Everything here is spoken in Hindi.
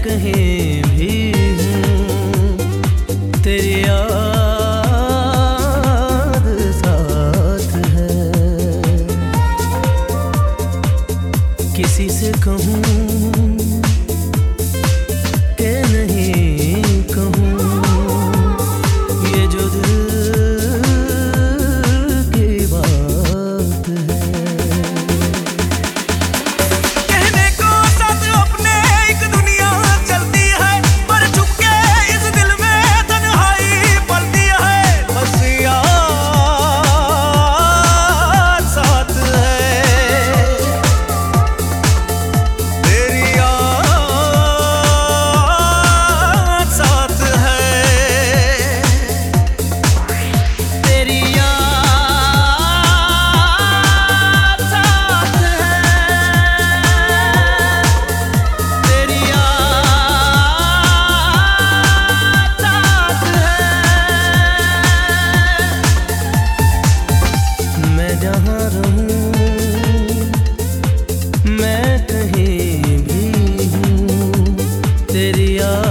कहीं भी हूँ, तेरी याद साथ है। किसी से कहूँ कि नहीं कहूँ, ये जो दिल की बात है। कहने को साथ अपने एक दुनिया चलती है, पर चुपके इस दिल में तन्हाई पलती है। बस याद साथ है, तेरी याद साथ है, तेरी याद साथ है, तेरी याद साथ है। मैं जहाँ रहूं, मैं कहीं भी हूँ, तेरी याद